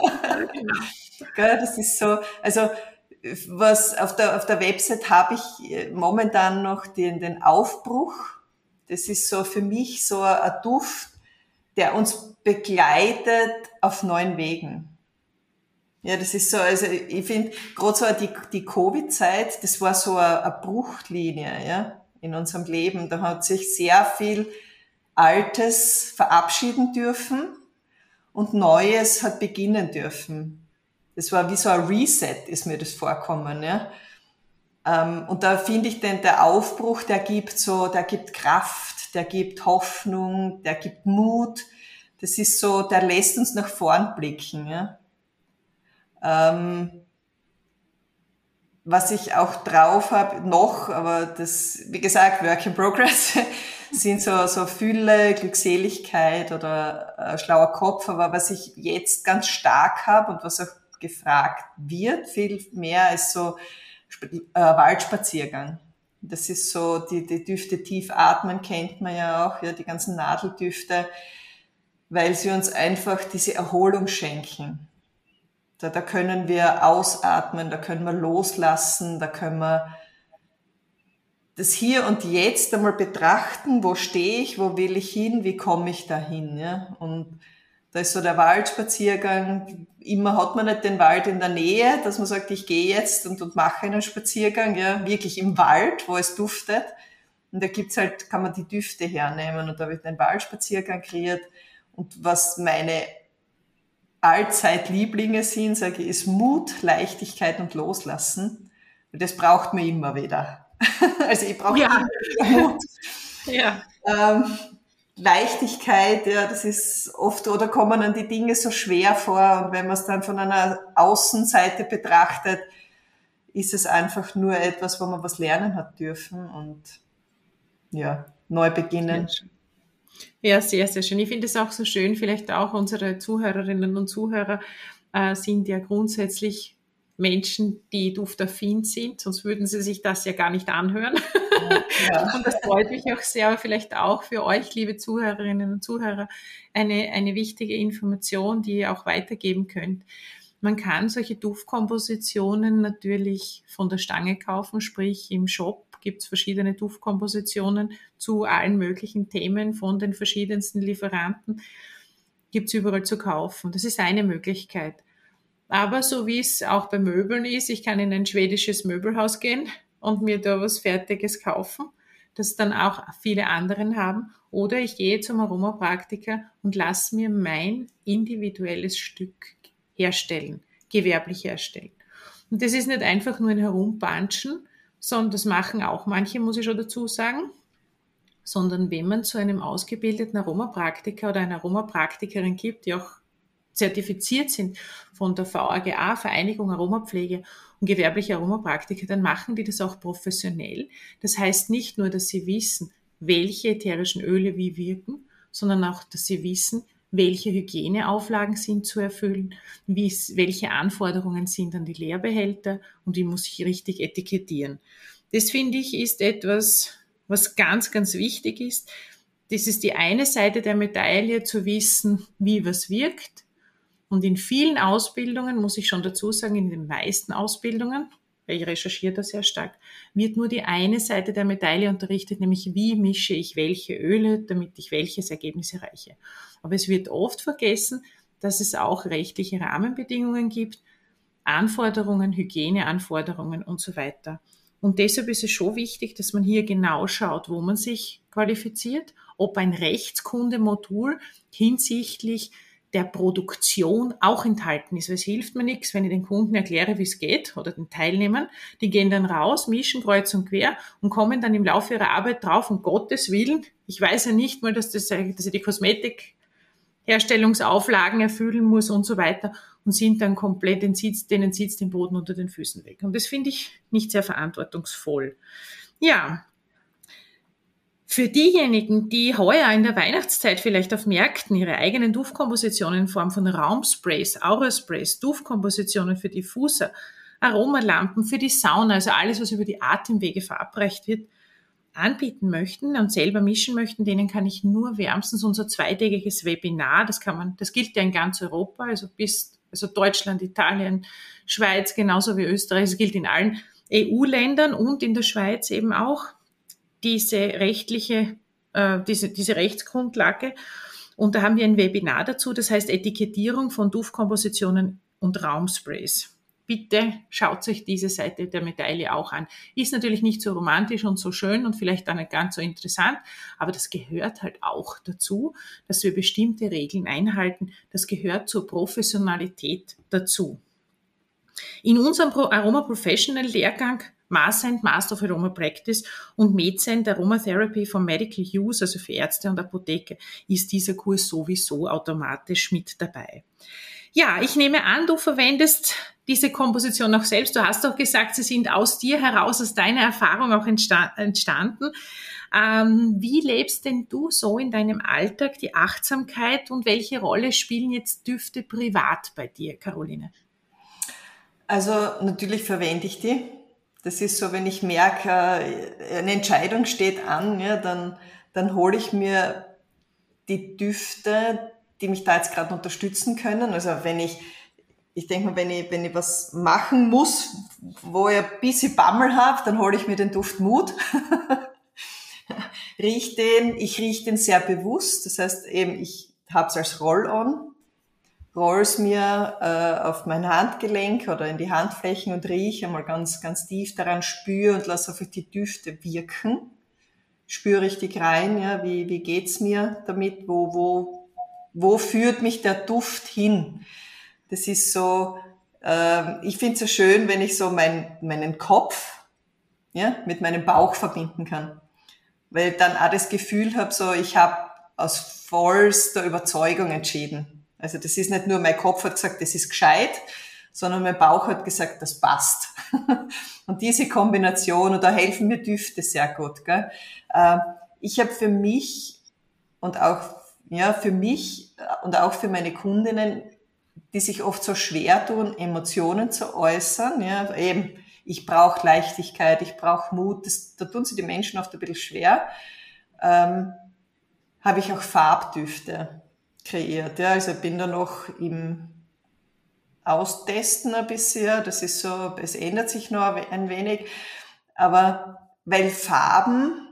Das ist so, also was auf der Website habe ich momentan noch den Aufbruch. Das ist so für mich so ein Duft, der uns begleitet auf neuen Wegen. Ja, das ist so, also ich finde, gerade so die Covid-Zeit, das war so eine Bruchlinie, ja, in unserem Leben. Da hat sich sehr viel Altes verabschieden dürfen und Neues hat beginnen dürfen. Das war wie so ein Reset, ist mir das vorkommen, ja. Und da finde ich der Aufbruch, der gibt Kraft, der gibt Hoffnung, der gibt Mut. Das ist so, der lässt uns nach vorn blicken, ja. Was ich auch drauf habe noch, aber das, wie gesagt, Work in Progress, sind so Fülle, Glückseligkeit oder schlauer Kopf. Aber was ich jetzt ganz stark habe und was auch gefragt wird, viel mehr ist so Waldspaziergang. Das ist so, die Düfte tief atmen kennt man ja auch, ja, die ganzen Nadeldüfte, weil sie uns einfach diese Erholung schenken. Da können wir ausatmen, da können wir loslassen, da können wir das Hier und Jetzt einmal betrachten, wo stehe ich, wo will ich hin, wie komme ich dahin, ja? Und da ist so der Waldspaziergang, immer hat man nicht den Wald in der Nähe, dass man sagt, ich gehe jetzt und mache einen Spaziergang, ja, wirklich im Wald, wo es duftet. Und da kann man die Düfte hernehmen und da habe ich den Waldspaziergang kreiert. Und was meine Allzeitlieblinge sind, sage ich, ist Mut, Leichtigkeit und Loslassen. Und das braucht man immer wieder. Also ich brauche Ja. immer Mut. Ja. Leichtigkeit, ja, das ist oft, oder kommen dann die Dinge so schwer vor, und wenn man es dann von einer Außenseite betrachtet, ist es einfach nur etwas, wo man was lernen hat dürfen und ja, neu Ja, beginnen. ja, sehr, sehr schön. Ich finde es auch so schön, vielleicht auch unsere Zuhörerinnen und Zuhörer sind ja grundsätzlich Menschen, die duftaffin sind, sonst würden sie sich das ja gar nicht anhören. Ja. Und das freut mich auch sehr, aber vielleicht auch für euch, liebe Zuhörerinnen und Zuhörer, eine wichtige Information, die ihr auch weitergeben könnt. Man kann solche Duftkompositionen natürlich von der Stange kaufen, sprich im Shop gibt es verschiedene Duftkompositionen zu allen möglichen Themen von den verschiedensten Lieferanten, gibt es überall zu kaufen. Das ist eine Möglichkeit. Aber so wie es auch bei Möbeln ist, ich kann in ein schwedisches Möbelhaus gehen und mir da was Fertiges kaufen, das dann auch viele anderen haben. Oder ich gehe zum Aromapraktiker und lasse mir mein individuelles Stück herstellen, gewerblich herstellen. Und das ist nicht einfach nur ein Herumpanschen, sondern das machen auch manche, muss ich schon dazu sagen, sondern wenn man zu einem ausgebildeten Aromapraktiker oder einer Aromapraktikerin gibt, die auch zertifiziert sind von der VAGA, Vereinigung Aromapflege und gewerbliche Aromapraktiker, dann machen die das auch professionell. Das heißt nicht nur, dass sie wissen, welche ätherischen Öle wie wirken, sondern auch, dass sie wissen, welche Hygieneauflagen sind zu erfüllen, welche Anforderungen sind an die Leerbehälter und wie muss ich richtig etikettieren. Das finde ich ist etwas, was ganz, ganz wichtig ist. Das ist die eine Seite der Medaille, zu wissen, wie was wirkt. Und in vielen Ausbildungen, muss ich schon dazu sagen, in den meisten Ausbildungen, weil ich recherchiere da sehr stark, wird nur die eine Seite der Medaille unterrichtet, nämlich wie mische ich welche Öle, damit ich welches Ergebnis erreiche. Aber es wird oft vergessen, dass es auch rechtliche Rahmenbedingungen gibt, Anforderungen, Hygieneanforderungen und so weiter. Und deshalb ist es schon wichtig, dass man hier genau schaut, wo man sich qualifiziert, ob ein Rechtskundemodul hinsichtlich der Produktion auch enthalten ist. Weil es hilft mir nichts, wenn ich den Kunden erkläre, wie es geht, oder den Teilnehmern. Die gehen dann raus, mischen kreuz und quer und kommen dann im Laufe ihrer Arbeit drauf, um Gottes Willen, ich weiß ja nicht mal, dass ich die Kosmetikherstellungsauflagen erfüllen muss und so weiter, und sind dann komplett, denen sitzt den Boden unter den Füßen weg. Und das finde ich nicht sehr verantwortungsvoll. Ja, für diejenigen, die heuer in der Weihnachtszeit vielleicht auf Märkten ihre eigenen Duftkompositionen in Form von Raumsprays, Aurasprays, Duftkompositionen für Diffuser, Aromalampen für die Sauna, also alles, was über die Atemwege verabreicht wird, anbieten möchten und selber mischen möchten, denen kann ich nur wärmstens unser zweitägiges Webinar, das gilt ja in ganz Europa, also Deutschland, Italien, Schweiz, genauso wie Österreich, es gilt in allen EU-Ländern und in der Schweiz eben auch, diese Rechtsgrundlage. Und da haben wir ein Webinar dazu, das heißt Etikettierung von Duftkompositionen und Raumsprays. Bitte schaut euch diese Seite der Medaille auch an. Ist natürlich nicht so romantisch und so schön und vielleicht auch nicht ganz so interessant, aber das gehört halt auch dazu, dass wir bestimmte Regeln einhalten. Das gehört zur Professionalität dazu. In unserem Aroma Professional Lehrgang Marsend, Master of Aroma Practice und Medsend Aromatherapy for Medical Use, also für Ärzte und Apotheke, ist dieser Kurs sowieso automatisch mit dabei. Ja, ich nehme an, du verwendest diese Komposition auch selbst. Du hast doch gesagt, sie sind aus dir heraus, aus deiner Erfahrung auch entstanden. Wie lebst denn du so in deinem Alltag die Achtsamkeit und welche Rolle spielen jetzt Düfte privat bei dir, Caroline? Also natürlich verwende ich die. Das ist so, wenn ich merke, eine Entscheidung steht an, ja, dann hole ich mir die Düfte, die mich da jetzt gerade unterstützen können. Also ich denke mal, wenn ich was machen muss, wo ich ein bisschen Bammel habe, dann hole ich mir den Duft Mut. Ich rieche den sehr bewusst. Das heißt eben, ich habe es als Roll-on, roll es mir auf mein Handgelenk oder in die Handflächen und rieche einmal ganz, ganz tief daran, spüre und lasse einfach die Düfte wirken. Spüre richtig rein, ja, wie geht's mir damit, wo führt mich der Duft hin? Das ist so, ich finde es so schön, wenn ich so meinen Kopf ja, mit meinem Bauch verbinden kann. Weil ich dann auch das Gefühl habe, so, ich habe aus vollster Überzeugung entschieden. Also das ist nicht nur, mein Kopf hat gesagt, das ist gescheit, sondern mein Bauch hat gesagt, das passt. Und diese Kombination, und da helfen mir Düfte sehr gut. Gell? Ich habe für mich und auch für mich und auch für meine Kundinnen, die sich oft so schwer tun, Emotionen zu äußern. Ja, eben, ich brauche Leichtigkeit, ich brauche Mut. Da tun sich die Menschen oft ein bisschen schwer. Habe ich auch Farbdüfte kreiert. Ja, also bin da noch im Austesten ein bisschen. Das ist so, es ändert sich noch ein wenig. Aber weil Farben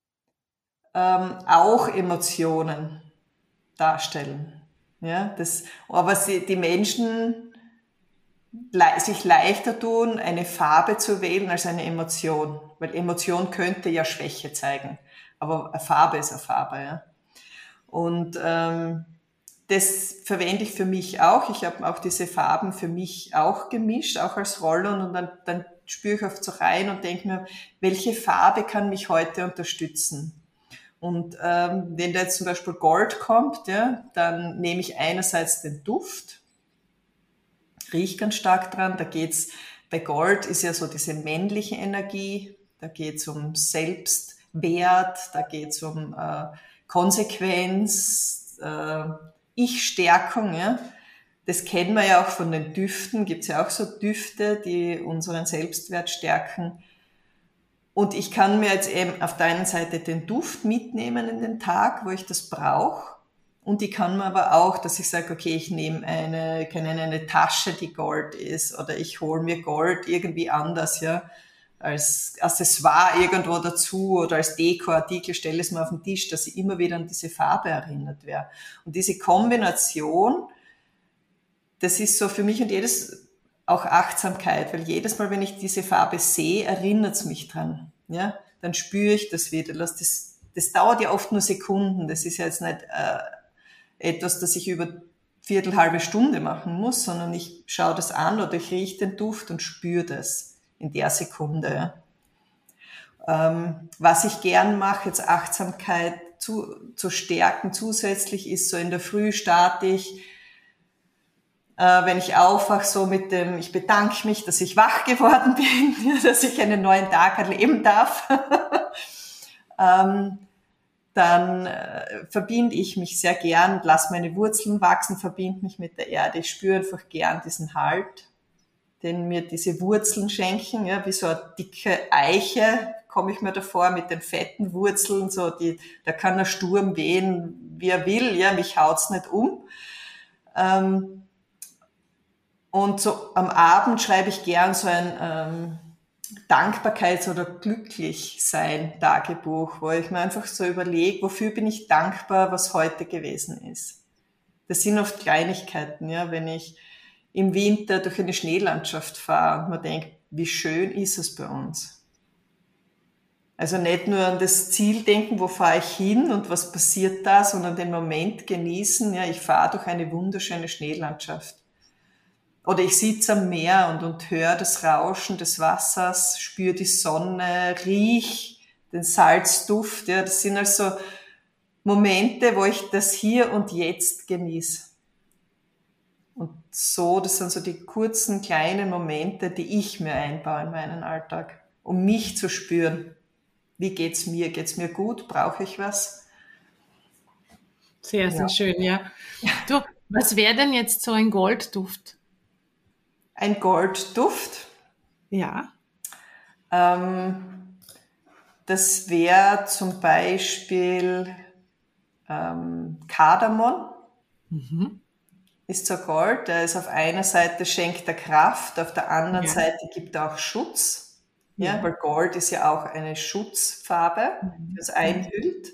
auch Emotionen darstellen. Ja, aber die Menschen sich leichter tun, eine Farbe zu wählen als eine Emotion. Weil Emotion könnte ja Schwäche zeigen. Aber eine Farbe ist eine Farbe. Ja. Und das verwende ich für mich auch. Ich habe auch diese Farben für mich auch gemischt, auch als Rollon. Und dann spüre ich oft so rein und denke mir, welche Farbe kann mich heute unterstützen? Und wenn da jetzt zum Beispiel Gold kommt, ja, dann nehme ich einerseits den Duft, rieche ganz stark dran. Bei Gold ist ja so diese männliche Energie, da geht's um Selbstwert, da geht's um Konsequenz, Ich-Stärkung. Ja. Das kennen wir ja auch von den Düften, gibt's ja auch so Düfte, die unseren Selbstwert stärken. Und ich kann mir jetzt eben auf der einen Seite den Duft mitnehmen in den Tag, wo ich das brauche. Und ich kann mir aber auch, dass ich sage, okay, ich nehme eine Tasche, die Gold ist, oder ich hole mir Gold irgendwie anders, ja, als Accessoire irgendwo dazu oder als Dekoartikel, stelle es mir auf den Tisch, dass ich immer wieder an diese Farbe erinnert werde. Und diese Kombination, das ist so für mich und auch Achtsamkeit, weil jedes Mal, wenn ich diese Farbe sehe, erinnert es mich dran. Ja? Dann spüre ich das wieder. Das dauert ja oft nur Sekunden. Das ist ja jetzt nicht etwas, das ich über halbe Stunde machen muss, sondern ich schaue das an oder ich rieche den Duft und spüre das in der Sekunde. Ja? Was ich gern mache, jetzt Achtsamkeit zu stärken zusätzlich, ist so in der Früh starte ich, wenn ich aufwache, so mit dem, ich bedanke mich, dass ich wach geworden bin, dass ich einen neuen Tag erleben darf. Dann verbinde ich mich sehr gern, lasse meine Wurzeln wachsen, verbinde mich mit der Erde. Ich spüre einfach gern diesen Halt, den mir diese Wurzeln schenken, ja, wie so eine dicke Eiche komme ich mir davor mit den fetten Wurzeln, da kann der Sturm wehen, wie er will, ja, mich haut's nicht um. Und so am Abend schreibe ich gern so ein Dankbarkeits- oder Glücklichsein-Tagebuch, wo ich mir einfach so überlege, wofür bin ich dankbar, was heute gewesen ist. Das sind oft Kleinigkeiten, ja, wenn ich im Winter durch eine Schneelandschaft fahre und man denkt, wie schön ist es bei uns. Also nicht nur an das Ziel denken, wo fahre ich hin und was passiert da, sondern den Moment genießen, ja, ich fahre durch eine wunderschöne Schneelandschaft. Oder ich sitze am Meer und höre das Rauschen des Wassers, spüre die Sonne, riech den Salzduft. Ja, das sind also Momente, wo ich das Hier und Jetzt genieße. Und so, das sind so die kurzen, kleinen Momente, die ich mir einbaue in meinen Alltag, um mich zu spüren. Wie geht's mir? Geht's mir gut? Brauche ich was? Sehr, sehr schön, ja. Du, was wäre denn jetzt so ein Goldduft? Ein Goldduft? Ja. Das wäre zum Beispiel Kardamom. Ist so Gold. Der ist auf einer Seite schenkt er Kraft, auf der anderen Seite gibt er auch Schutz. Ja, weil Gold ist ja auch eine Schutzfarbe, die uns einhüllt.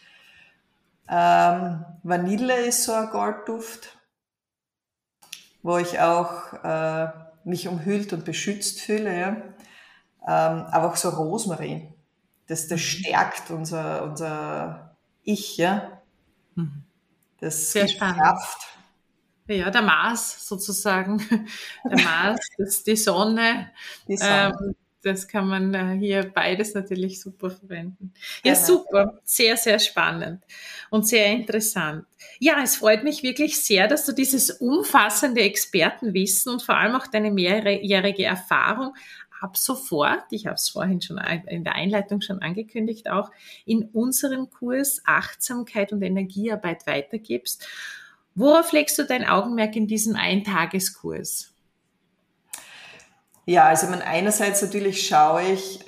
Vanille ist so ein Goldduft, wo ich auch mich umhüllt und beschützt fühle. Ja. Aber auch so Rosmarin. Das stärkt unser Ich. Ja. Das Sehr gibt spannend. Kraft. Ja, der Mars sozusagen. Der Mars, die Sonne. Die Sonne. das kann man hier beides natürlich super verwenden. Ja, Genau. super. Sehr, sehr spannend und sehr interessant. Ja, es freut mich wirklich sehr, dass du dieses umfassende Expertenwissen und vor allem auch deine mehrjährige Erfahrung ab sofort, ich habe es vorhin schon in der Einleitung schon angekündigt, auch in unserem Kurs Achtsamkeit und Energiearbeit weitergibst. Worauf legst du dein Augenmerk in diesem Eintageskurs? Ja, also einerseits natürlich schaue ich,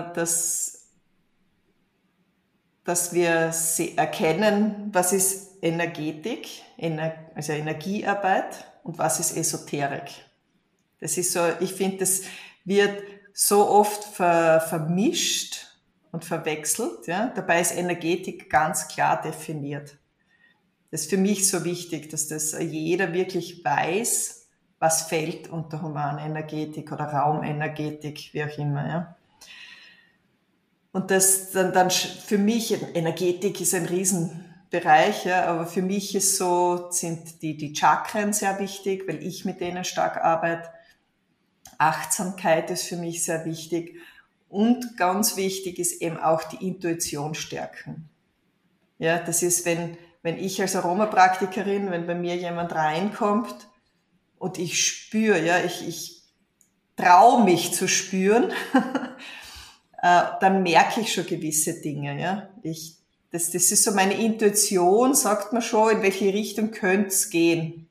dass wir erkennen, was ist Energetik, also Energiearbeit und was ist Esoterik. Das ist so, ich finde, das wird so oft vermischt und verwechselt. Ja? Dabei ist Energetik ganz klar definiert. Das ist für mich so wichtig, dass das jeder wirklich weiß, was fällt unter Humanenergetik oder Raumenergetik, wie auch immer. Ja? Und das dann für mich, Energetik ist ein Riesenbereich, ja, aber für mich sind die Chakren sehr wichtig, weil ich mit denen stark arbeite. Achtsamkeit ist für mich sehr wichtig. Und ganz wichtig ist eben auch die Intuition stärken. Ja, das ist, wenn ich als Aromapraktikerin, wenn bei mir jemand reinkommt und ich spüre, ja, ich traue mich zu spüren, dann merke ich schon gewisse Dinge. Ja. Das ist so meine Intuition, sagt man schon, in welche Richtung könnte es gehen.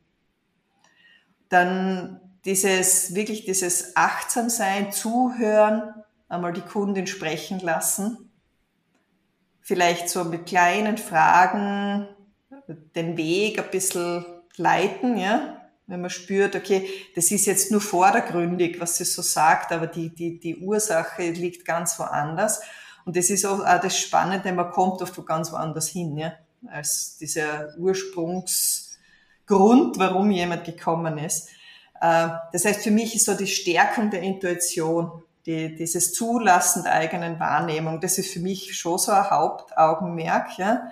Dann dieses Achtsamsein, Zuhören, einmal die Kundin sprechen lassen. Vielleicht so mit kleinen Fragen den Weg ein bisschen leiten, ja. Wenn man spürt, okay, das ist jetzt nur vordergründig, was sie so sagt, aber die Ursache liegt ganz woanders. Und das ist auch das Spannende, man kommt oft ganz woanders hin, ja, als dieser Ursprungsgrund, warum jemand gekommen ist. Das heißt, für mich ist so die Stärkung der Intuition, dieses Zulassen der eigenen Wahrnehmung, das ist für mich schon so ein Hauptaugenmerk, ja.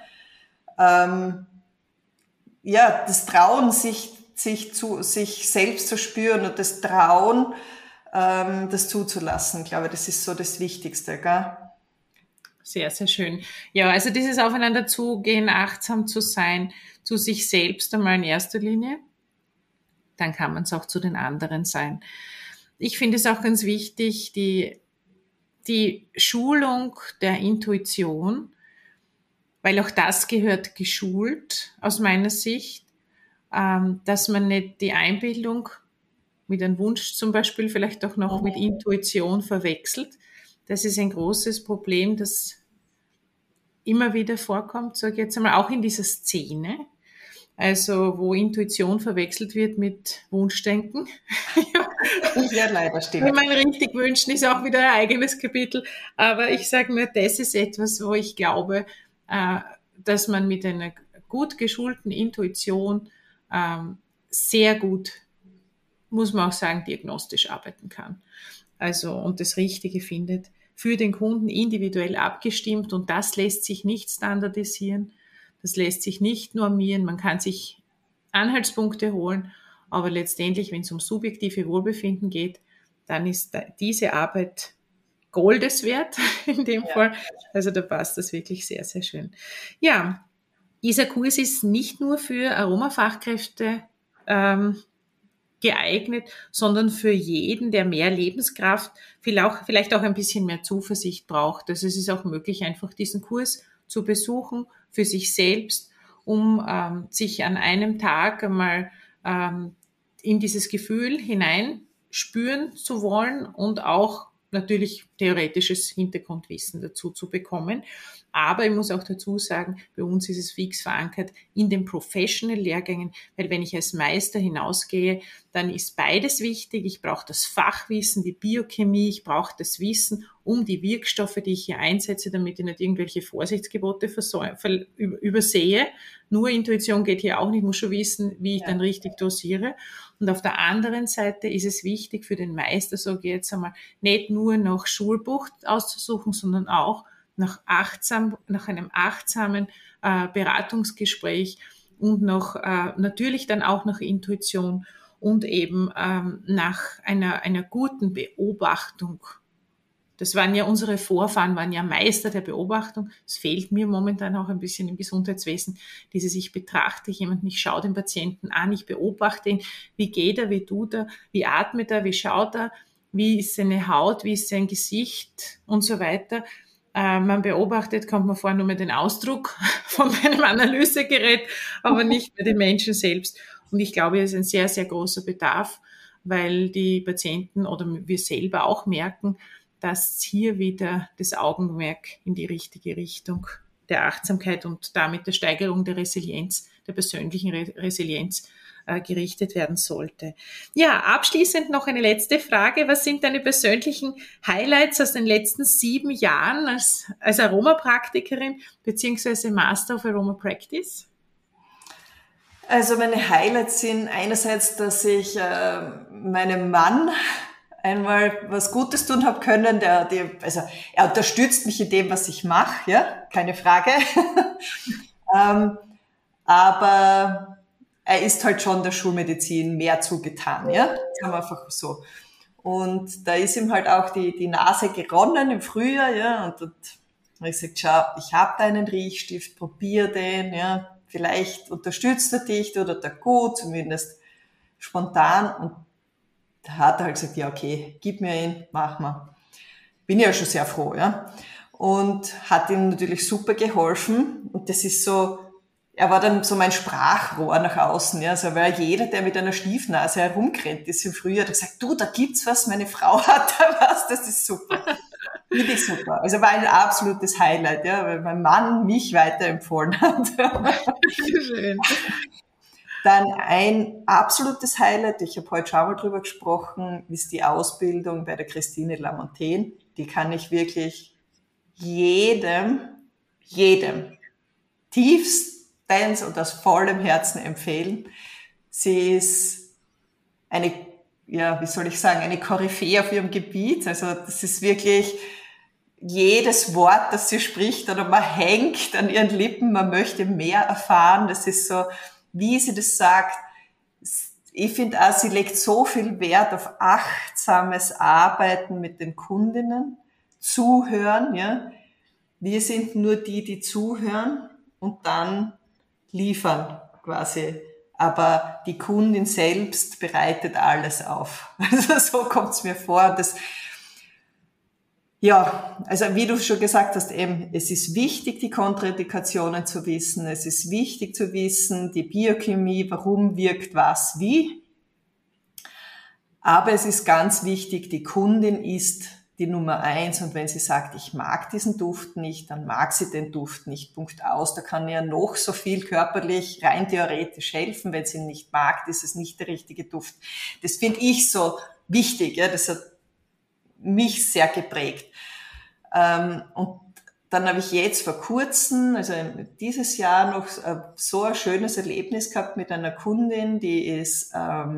Ja, das Trauen, sich selbst zu spüren und das Trauen, das zuzulassen, ich glaube, das ist so das Wichtigste, gell? Sehr, sehr schön. Ja, also dieses Aufeinander zugehen, achtsam zu sein, zu sich selbst einmal in erster Linie, dann kann man es auch zu den anderen sein. Ich finde es auch ganz wichtig, die Schulung der Intuition, weil auch das gehört geschult aus meiner Sicht, dass man nicht die Einbildung mit einem Wunsch zum Beispiel vielleicht auch noch mit Intuition verwechselt. Das ist ein großes Problem, das immer wieder vorkommt, sage ich jetzt einmal, auch in dieser Szene. Also wo Intuition verwechselt wird mit Wunschdenken. Ja, leider stimmt. Wenn man richtig wünschen, ist auch wieder ein eigenes Kapitel. Aber ich sage nur, das ist etwas, wo ich glaube, dass man mit einer gut geschulten Intuition sehr gut, muss man auch sagen, diagnostisch arbeiten kann. Also und das Richtige findet, für den Kunden individuell abgestimmt, und das lässt sich nicht standardisieren, das lässt sich nicht normieren, man kann sich Anhaltspunkte holen, aber letztendlich, wenn es um subjektive Wohlbefinden geht, dann ist diese Arbeit Goldes wert in dem Fall. Also da passt das wirklich sehr, sehr schön. Ja, dieser Kurs ist nicht nur für Aromafachkräfte geeignet, sondern für jeden, der mehr Lebenskraft, vielleicht auch ein bisschen mehr Zuversicht braucht. Also es ist auch möglich, einfach diesen Kurs zu besuchen für sich selbst, um sich an einem Tag einmal in dieses Gefühl hineinspüren zu wollen und auch natürlich theoretisches Hintergrundwissen dazu zu bekommen. Aber ich muss auch dazu sagen, bei uns ist es fix verankert in den Professional-Lehrgängen, weil wenn ich als Meister hinausgehe, dann ist beides wichtig. Ich brauche das Fachwissen, die Biochemie, ich brauche das Wissen um die Wirkstoffe, die ich hier einsetze, damit ich nicht irgendwelche Vorsichtsgebote übersehe. Nur Intuition geht hier auch nicht, ich muss schon wissen, wie ich dann richtig dosiere. Und auf der anderen Seite ist es wichtig für den Meister, sage ich jetzt einmal, nicht nur nach Schulbuch auszusuchen, sondern auch nach einem achtsamen Beratungsgespräch und natürlich dann auch nach Intuition und eben nach einer guten Beobachtung Das waren ja unsere Vorfahren, waren ja Meister der Beobachtung. Es fehlt mir momentan auch ein bisschen im Gesundheitswesen, dieses ich betrachte jemanden, ich schaue den Patienten an, ich beobachte ihn, wie geht er, wie tut er, wie atmet er, wie schaut er, wie ist seine Haut, wie ist sein Gesicht und so weiter. Man beobachtet, kommt man vor, nur mit den Ausdruck von meinem Analysegerät, aber nicht mehr den Menschen selbst. Und ich glaube, es ist ein sehr, sehr großer Bedarf, weil die Patienten oder wir selber auch merken, dass hier wieder das Augenmerk in die richtige Richtung der Achtsamkeit und damit der Steigerung der Resilienz, der persönlichen Resilienz gerichtet werden sollte. Ja, abschließend noch eine letzte Frage. Was sind deine persönlichen Highlights aus den letzten 7 Jahren als Aromapraktikerin beziehungsweise Master of Aroma Practice? Also meine Highlights sind einerseits, dass ich meinem Mann einmal was Gutes tun habe können. Also er unterstützt mich in dem, was ich mache, ja, keine Frage. Aber er ist halt schon der Schulmedizin mehr zugetan, ja, sagen wir einfach so. Und da ist ihm halt auch die Nase geronnen im Frühjahr, ja, und dann habe ich gesagt, schau, ich habe da einen Riechstift, probier den, ja, vielleicht unterstützt er dich, oder der gut, zumindest spontan. Und da hat er halt gesagt, ja, okay, gib mir ihn, mach mal. Bin ja schon sehr froh, ja. Und hat ihm natürlich super geholfen. Und das ist so, er war dann so mein Sprachrohr nach außen, ja. Also, weil jeder, der mit einer Stiefnase herumgerannt ist im Frühjahr, hat gesagt, du, da gibt's was, meine Frau hat da was, das ist super. Finde ich super. Also war ein absolutes Highlight, ja, weil mein Mann mich weiterempfohlen hat. Schön. Dann ein absolutes Highlight, ich habe heute schon mal drüber gesprochen, ist die Ausbildung bei der Christine Lamontagne. Die kann ich wirklich jedem tiefstens und aus vollem Herzen empfehlen. Sie ist eine, ja, wie soll ich sagen, eine Koryphäe auf ihrem Gebiet. Also das ist wirklich jedes Wort, das sie spricht, oder man hängt an ihren Lippen, man möchte mehr erfahren. Das ist so, wie sie das sagt. Ich finde auch, sie legt so viel Wert auf achtsames Arbeiten mit den Kundinnen, zuhören, ja. Wir sind nur die zuhören und dann liefern quasi. Aber die Kundin selbst bereitet alles auf. Also so kommt's mir vor. Ja, also wie du schon gesagt hast, eben, es ist wichtig, die Kontraindikationen zu wissen. Es ist wichtig zu wissen, die Biochemie, warum wirkt was wie. Aber es ist ganz wichtig, die Kundin ist die Nummer 1. Und wenn sie sagt, ich mag diesen Duft nicht, dann mag sie den Duft nicht. Punkt aus. Da kann ja noch so viel körperlich, rein theoretisch helfen. Wenn sie ihn nicht mag, ist es nicht der richtige Duft. Das finde ich so wichtig. Ja, das hat mich sehr geprägt. Und dann habe ich jetzt vor kurzem, also dieses Jahr noch so ein schönes Erlebnis gehabt mit einer Kundin, die ist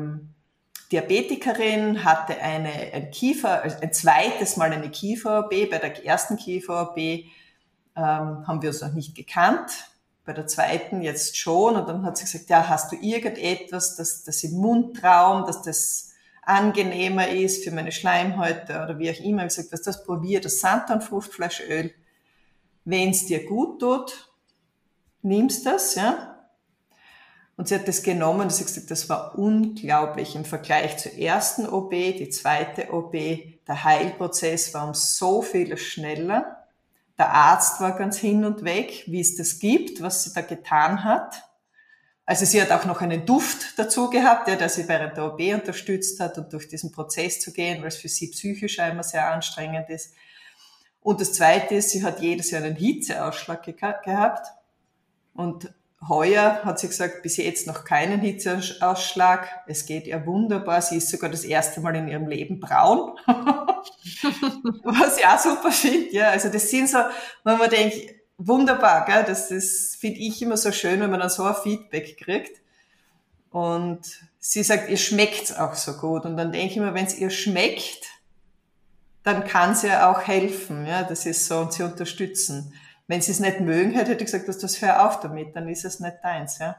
Diabetikerin, hatte ein zweites Mal eine Kiefer-OP. Bei der ersten Kiefer-OP haben wir uns noch nicht gekannt, bei der zweiten jetzt schon. Und dann hat sie gesagt, ja, hast du irgendetwas, das im Mundraum, dass das angenehmer ist für meine Schleimhäute oder wie auch immer. Ich habe gesagt, das probier das Sanddornfruchtfleischöl. Wenn es dir gut tut, nimmst das, ja. Und sie hat das genommen und sie hat gesagt, das war unglaublich im Vergleich zur ersten OP, die zweite OP. Der Heilprozess war um so viel schneller. Der Arzt war ganz hin und weg, wie es das gibt, was sie da getan hat. Also sie hat auch noch einen Duft dazu gehabt, der sie während der OP unterstützt hat, und durch diesen Prozess zu gehen, weil es für sie psychisch einmal sehr anstrengend ist. Und das Zweite ist, sie hat jedes Jahr einen Hitzeausschlag gehabt. Und heuer hat sie gesagt, bis jetzt noch keinen Hitzeausschlag. Es geht ihr wunderbar. Sie ist sogar das erste Mal in ihrem Leben braun. Was ich auch super finde. Ja, also das sind so, wenn man denkt, wunderbar, gell? Das finde ich immer so schön, wenn man dann so ein Feedback kriegt. Und sie sagt, ihr schmeckt's auch so gut. Und dann denke ich immer, wenn es ihr schmeckt, dann kann sie ja auch helfen. Ja, das ist so, und sie unterstützen. Wenn sie es nicht mögen, hätte ich gesagt, dass das hör auf damit, dann ist es nicht deins. Ja.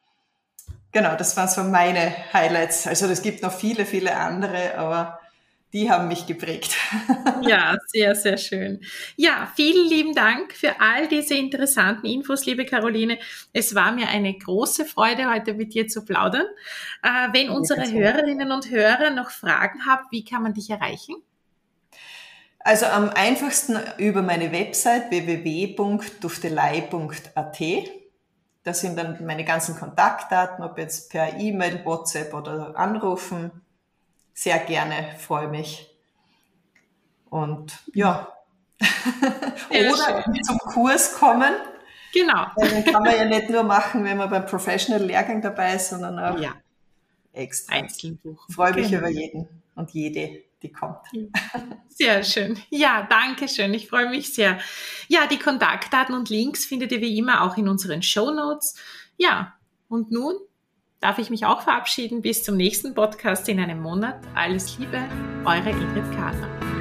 Genau, das waren so meine Highlights. Also es gibt noch viele, viele andere, aber die haben mich geprägt. Ja, sehr, sehr schön. Ja, vielen lieben Dank für all diese interessanten Infos, liebe Caroline. Es war mir eine große Freude, heute mit dir zu plaudern. Wenn unsere Hörerinnen und Hörer noch Fragen haben, wie kann man dich erreichen? Also am einfachsten über meine Website www.duftelei.at. Da sind dann meine ganzen Kontaktdaten, ob jetzt per E-Mail, WhatsApp oder anrufen. Sehr gerne, freue mich. Und ja, oder zum Kurs kommen. Genau. Den kann man ja nicht nur machen, wenn man beim Professional-Lehrgang dabei ist, sondern auch extra. Einzeln buchen. Freue mich über jeden und jede, die kommt. Sehr schön. Ja, danke schön. Ich freue mich sehr. Ja, die Kontaktdaten und Links findet ihr wie immer auch in unseren Shownotes. Ja, und nun darf ich mich auch verabschieden. Bis zum nächsten Podcast in einem Monat. Alles Liebe, eure Ingrid Kahner.